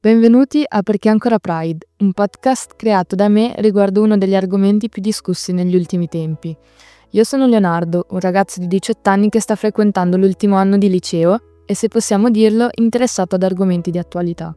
Benvenuti a Perché ancora Pride, un podcast creato da me riguardo uno degli argomenti più discussi negli ultimi tempi. Io sono Leonardo, un ragazzo di 18 anni che sta frequentando l'ultimo anno di liceo e, se possiamo dirlo, interessato ad argomenti di attualità.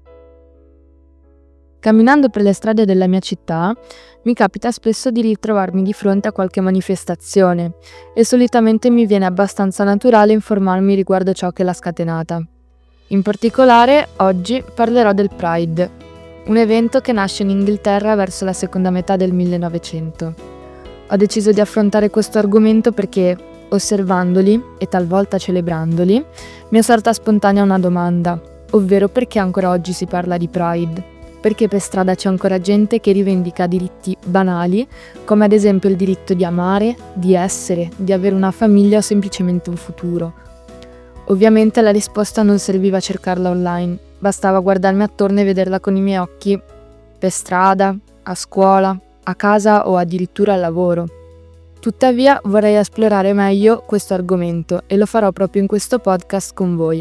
Camminando per le strade della mia città, mi capita spesso di ritrovarmi di fronte a qualche manifestazione e solitamente mi viene abbastanza naturale informarmi riguardo ciò che l'ha scatenata. In particolare, oggi parlerò del Pride, un evento che nasce in Inghilterra verso la seconda metà del 1900. Ho deciso di affrontare questo argomento perché, osservandoli e talvolta celebrandoli, mi è sorta spontanea una domanda, ovvero perché ancora oggi si parla di Pride? Perché per strada c'è ancora gente che rivendica diritti banali, come ad esempio il diritto di amare, di essere, di avere una famiglia o semplicemente un futuro. Ovviamente la risposta non serviva a cercarla online, bastava guardarmi attorno e vederla con i miei occhi per strada, a scuola, a casa o addirittura al lavoro. Tuttavia vorrei esplorare meglio questo argomento e lo farò proprio in questo podcast con voi.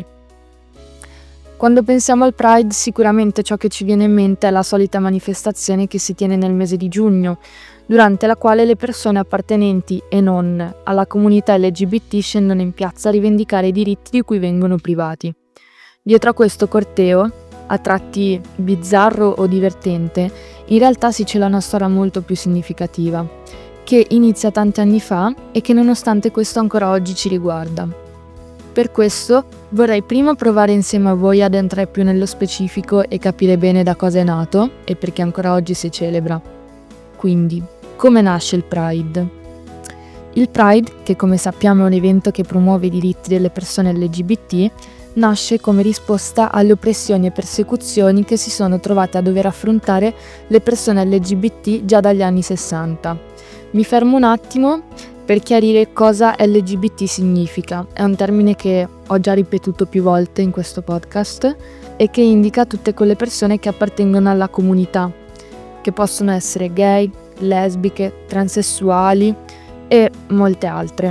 Quando pensiamo al Pride, sicuramente ciò che ci viene in mente è la solita manifestazione che si tiene nel mese di giugno, durante la quale le persone appartenenti e non alla comunità LGBT scendono in piazza a rivendicare i diritti di cui vengono privati. Dietro a questo corteo, a tratti bizzarro o divertente, in realtà si cela una storia molto più significativa, che inizia tanti anni fa e che nonostante questo ancora oggi ci riguarda. Per questo vorrei prima provare insieme a voi ad entrare più nello specifico e capire bene da cosa è nato e perché ancora oggi si celebra. Quindi, come nasce il Pride? Il Pride, che come sappiamo è un evento che promuove i diritti delle persone LGBT, nasce come risposta alle oppressioni e persecuzioni che si sono trovate a dover affrontare le persone LGBT già dagli anni 60. Mi fermo un attimo per chiarire cosa LGBT significa. È un termine che ho già ripetuto più volte in questo podcast e che indica tutte quelle persone che appartengono alla comunità, che possono essere gay, lesbiche, transessuali e molte altre.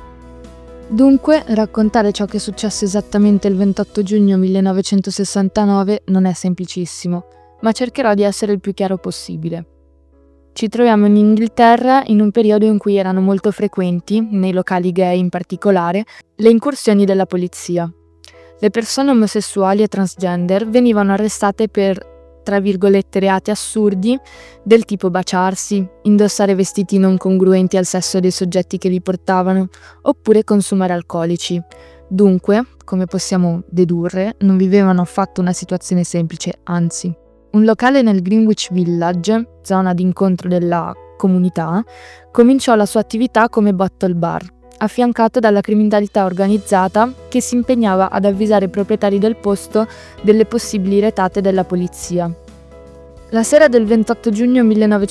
Dunque, raccontare ciò che è successo esattamente il 28 giugno 1969 non è semplicissimo, ma cercherò di essere il più chiaro possibile. Ci troviamo in Inghilterra in un periodo in cui erano molto frequenti, nei locali gay in particolare, le incursioni della polizia. Le persone omosessuali e transgender venivano arrestate per, tra virgolette, reati assurdi del tipo baciarsi, indossare vestiti non congruenti al sesso dei soggetti che li portavano, oppure consumare alcolici. Dunque, come possiamo dedurre, non vivevano affatto una situazione semplice, anzi. Un locale nel Greenwich Village, zona d'incontro della comunità, cominciò la sua attività come bottle bar, affiancato dalla criminalità organizzata che si impegnava ad avvisare i proprietari del posto delle possibili retate della polizia. La sera del 28 giugno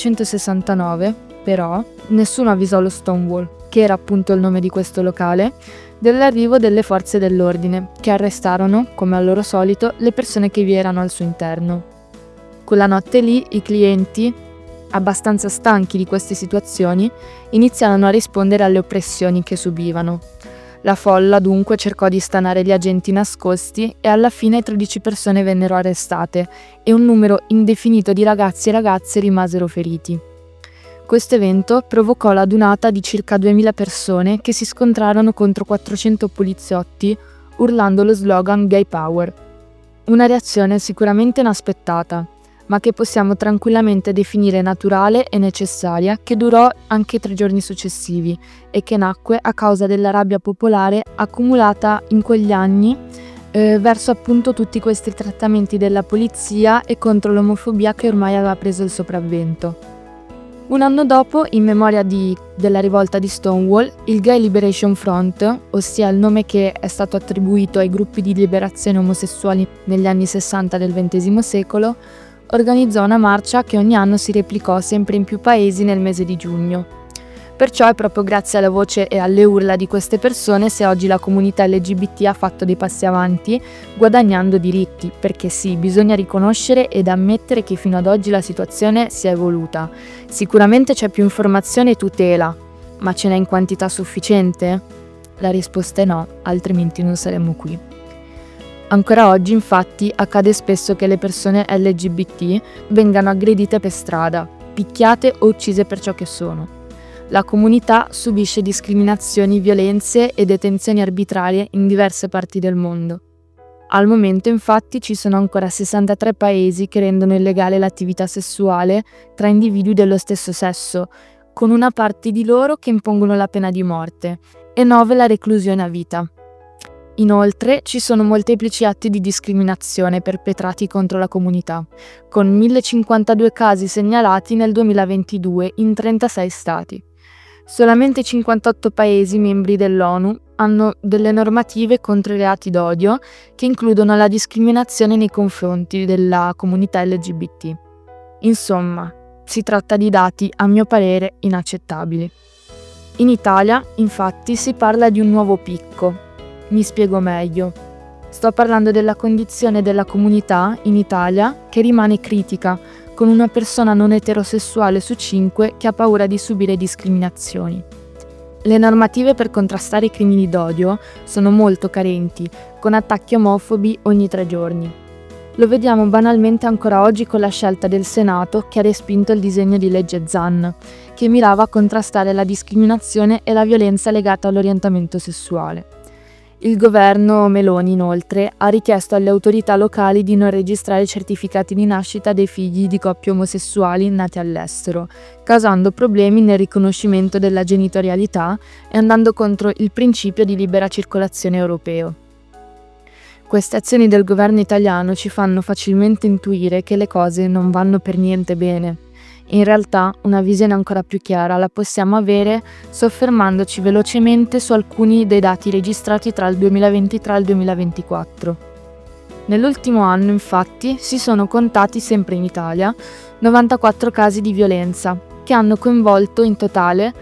1969, però, nessuno avvisò lo Stonewall, che era appunto il nome di questo locale, dell'arrivo delle forze dell'ordine, che arrestarono, come al loro solito, le persone che vi erano al suo interno. Quella notte lì i clienti, abbastanza stanchi di queste situazioni, iniziarono a rispondere alle oppressioni che subivano. La folla dunque cercò di stanare gli agenti nascosti e alla fine 13 persone vennero arrestate e un numero indefinito di ragazzi e ragazze rimasero feriti. Questo evento provocò l'adunata di circa 2000 persone che si scontrarono contro 400 poliziotti urlando lo slogan Gay Power. Una reazione sicuramente inaspettata, ma che possiamo tranquillamente definire naturale e necessaria, che durò anche 3 giorni successivi e che nacque a causa della rabbia popolare accumulata in quegli anni verso appunto tutti questi trattamenti della polizia e contro l'omofobia che ormai aveva preso il sopravvento. Un anno dopo, in memoria della rivolta di Stonewall, il Gay Liberation Front, ossia il nome che è stato attribuito ai gruppi di liberazione omosessuali negli anni 60 del XX secolo, organizzò una marcia che ogni anno si replicò sempre in più paesi nel mese di giugno. Perciò è proprio grazie alla voce e alle urla di queste persone se oggi la comunità LGBT ha fatto dei passi avanti, guadagnando diritti, perché sì, bisogna riconoscere ed ammettere che fino ad oggi la situazione si è evoluta. Sicuramente c'è più informazione e tutela, ma ce n'è in quantità sufficiente? La risposta è no, altrimenti non saremmo qui. Ancora oggi, infatti, accade spesso che le persone LGBT vengano aggredite per strada, picchiate o uccise per ciò che sono. La comunità subisce discriminazioni, violenze e detenzioni arbitrarie in diverse parti del mondo. Al momento, infatti, ci sono ancora 63 paesi che rendono illegale l'attività sessuale tra individui dello stesso sesso, con una parte di loro che impongono la pena di morte e 9 la reclusione a vita. Inoltre, ci sono molteplici atti di discriminazione perpetrati contro la comunità, con 1052 casi segnalati nel 2022 in 36 stati. Solamente 58 paesi membri dell'ONU hanno delle normative contro i reati d'odio che includono la discriminazione nei confronti della comunità LGBT. Insomma, si tratta di dati, a mio parere, inaccettabili. In Italia, infatti, si parla di un nuovo picco. Mi spiego meglio. Sto parlando della condizione della comunità in Italia che rimane critica, con una persona non eterosessuale su 5 che ha paura di subire discriminazioni. Le normative per contrastare i crimini d'odio sono molto carenti, con attacchi omofobi ogni 3 giorni. Lo vediamo banalmente ancora oggi con la scelta del Senato che ha respinto il disegno di legge Zan, che mirava a contrastare la discriminazione e la violenza legata all'orientamento sessuale. Il governo Meloni, inoltre, ha richiesto alle autorità locali di non registrare certificati di nascita dei figli di coppie omosessuali nati all'estero, causando problemi nel riconoscimento della genitorialità e andando contro il principio di libera circolazione europeo. Queste azioni del governo italiano ci fanno facilmente intuire che le cose non vanno per niente bene. In realtà, una visione ancora più chiara la possiamo avere soffermandoci velocemente su alcuni dei dati registrati tra il 2023 e il 2024. Nell'ultimo anno, infatti, si sono contati sempre in Italia 94 casi di violenza, che hanno coinvolto in totale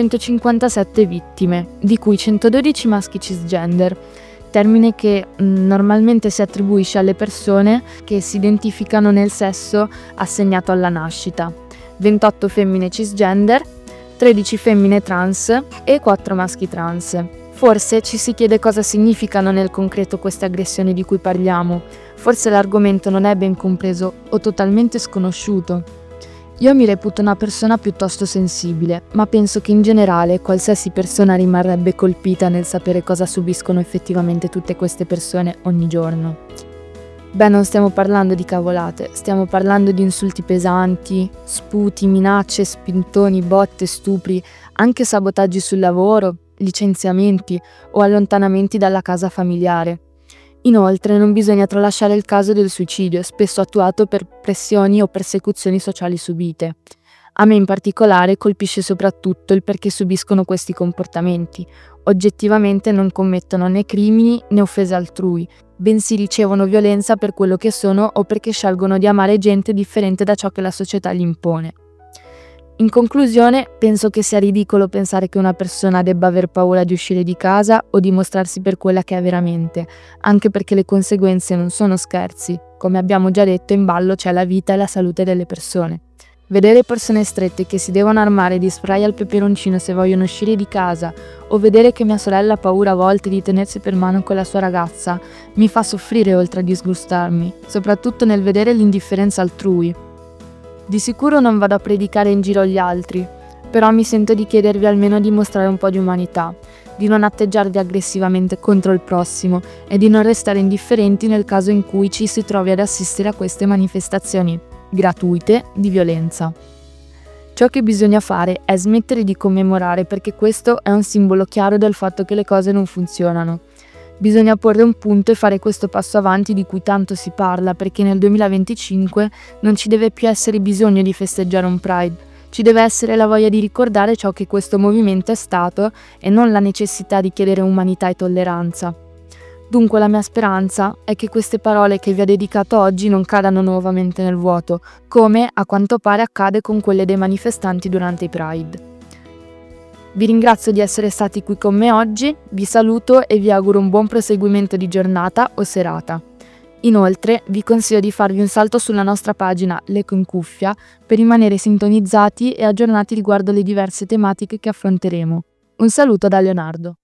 157 vittime, di cui 112 maschi cisgender, termine che normalmente si attribuisce alle persone che si identificano nel sesso assegnato alla nascita. 28 femmine cisgender, 13 femmine trans e 4 maschi trans. Forse ci si chiede cosa significano nel concreto queste aggressioni di cui parliamo. Forse l'argomento non è ben compreso o totalmente sconosciuto. Io mi reputo una persona piuttosto sensibile, ma penso che in generale qualsiasi persona rimarrebbe colpita nel sapere cosa subiscono effettivamente tutte queste persone ogni giorno. Beh, non stiamo parlando di cavolate, stiamo parlando di insulti pesanti, sputi, minacce, spintoni, botte, stupri, anche sabotaggi sul lavoro, licenziamenti o allontanamenti dalla casa familiare. Inoltre non bisogna tralasciare il caso del suicidio, spesso attuato per pressioni o persecuzioni sociali subite. A me in particolare colpisce soprattutto il perché subiscono questi comportamenti. Oggettivamente non commettono né crimini né offese altrui, bensì ricevono violenza per quello che sono o perché scelgono di amare gente differente da ciò che la società gli impone. In conclusione, penso che sia ridicolo pensare che una persona debba aver paura di uscire di casa o di mostrarsi per quella che è veramente, anche perché le conseguenze non sono scherzi. Come abbiamo già detto, in ballo c'è la vita e la salute delle persone. Vedere persone strette che si devono armare di spray al peperoncino se vogliono uscire di casa o vedere che mia sorella ha paura a volte di tenersi per mano con la sua ragazza mi fa soffrire oltre a disgustarmi, soprattutto nel vedere l'indifferenza altrui. Di sicuro non vado a predicare in giro agli altri, però mi sento di chiedervi almeno di mostrare un po' di umanità, di non atteggiarvi aggressivamente contro il prossimo e di non restare indifferenti nel caso in cui ci si trovi ad assistere a queste manifestazioni gratuite di violenza. Ciò che bisogna fare è smettere di commemorare, perché questo è un simbolo chiaro del fatto che le cose non funzionano. Bisogna porre un punto e fare questo passo avanti di cui tanto si parla, perché nel 2025 non ci deve più essere bisogno di festeggiare un Pride, ci deve essere la voglia di ricordare ciò che questo movimento è stato e non la necessità di chiedere umanità e tolleranza. Dunque la mia speranza è che queste parole che vi ho dedicato oggi non cadano nuovamente nel vuoto, come a quanto pare accade con quelle dei manifestanti durante i Pride. Vi ringrazio di essere stati qui con me oggi, vi saluto e vi auguro un buon proseguimento di giornata o serata. Inoltre vi consiglio di farvi un salto sulla nostra pagina L'Eco in Cuffia per rimanere sintonizzati e aggiornati riguardo le diverse tematiche che affronteremo. Un saluto da Leonardo.